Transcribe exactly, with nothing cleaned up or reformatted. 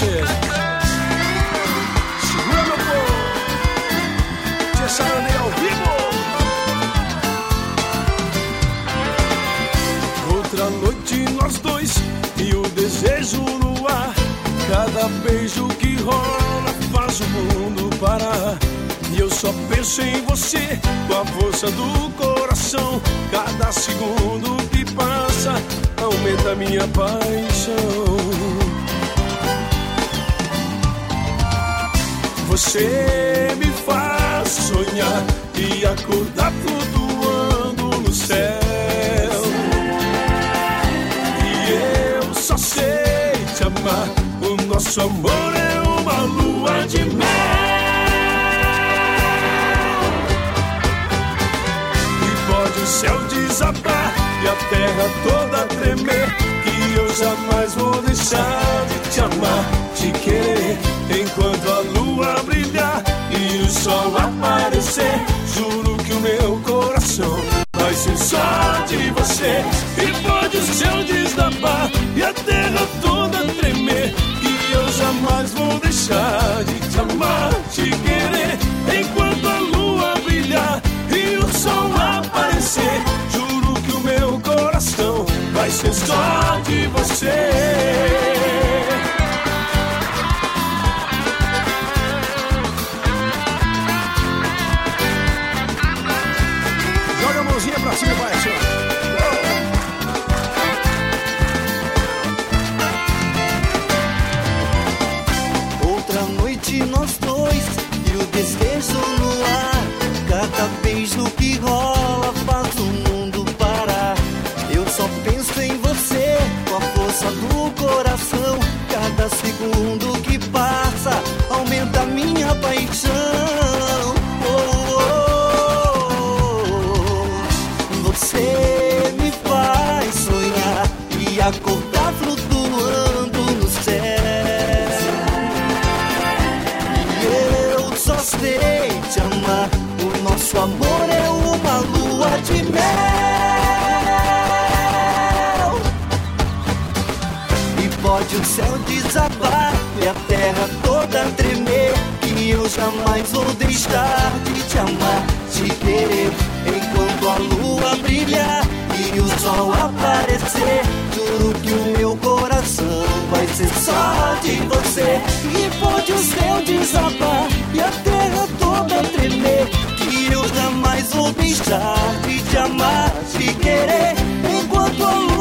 você. Segura, meu povo. Tia Sarandei ao vivo. Outra noite nós dois e o desejo no ar. Cada beijo que rola faz o mundo parar. E eu só penso em você, com a força do coração. Cada segundo que passa aumenta minha paixão. Você me faz sonhar e acordar flutuando no céu. E eu só sei te amar. O nosso amor é uma lua de mel. E pode o céu desabar e a terra toda tremer, que eu jamais vou deixar de te amar, te querer. Enquanto a lua brilhar e o sol aparecer, juro que o meu coração vai ser só de você. E pode o céu desabar e a terra toda tremer, que eu jamais vou deixar de te amar, te querer. Enquanto a lua brilhar e o sol aparecer, juro que o meu coração vai ser só de você. Joga a mãozinha pra cima, vai assim, ó. Nós dois e o desejo no ar. Cada beijo que rola faz o mundo parar. Eu só penso em você, com a força do coração. Cada segundo que passa aumenta minha paixão. Oh, oh, oh. Você me faz sonhar e acordar flutuando no céu. Sei te amar, o nosso amor é uma lua de mel. E pode o céu desabar e a terra toda tremer, que eu jamais vou deixar de te amar, te querer. Enquanto a lua brilhar e o sol aparecer, juro que o meu coração vai ser só de você. E pode o céu desabar e a terra toda tremer, que eu jamais vou deixar de te amar, te querer. Enquanto a lua